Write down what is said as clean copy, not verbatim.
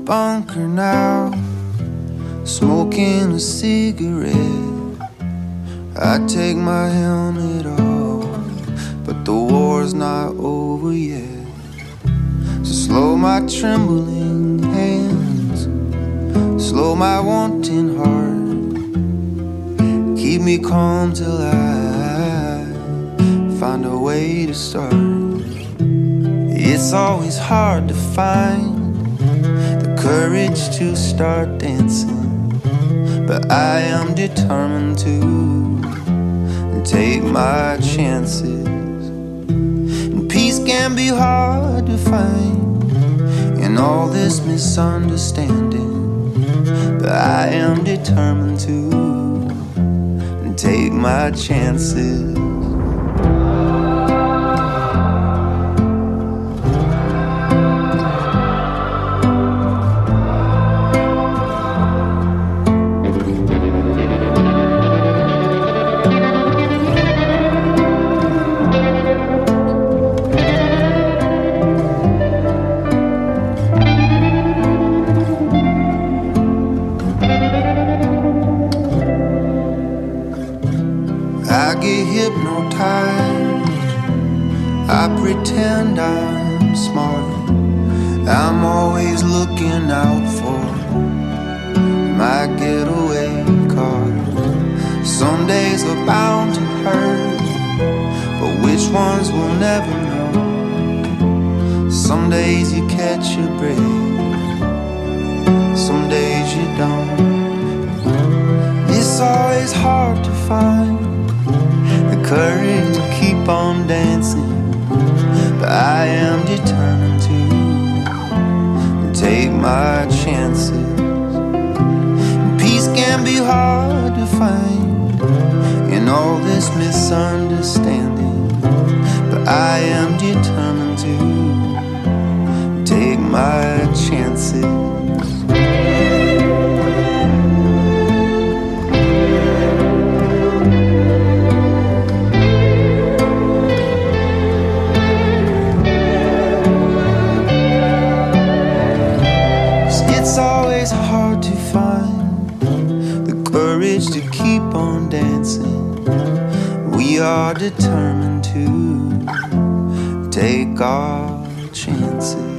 bunker now, smoking a cigarette. I take my helmet off, but the war's not over yet. So slow my trembling hands, slow my wanting heart. Keep me calm till I find a way to start. It's always hard to find the courage to start dancing, but I am determined to take my chances. And peace can be hard to find in all this misunderstanding, but I am determined to take my chances. I get hypnotized, I pretend I'm smart. I'm always looking out for my getaway car. Some days are bound to hurt, but which ones we'll never know. Some days you catch a break, some days you don't. It's always hard to find the courage to keep on dancing, but I am determined to take my chances. And peace can be hard to find in all this misunderstanding, but I am determined to take my chances. It's always hard to find the courage to keep on dancing. We are determined to take our chances.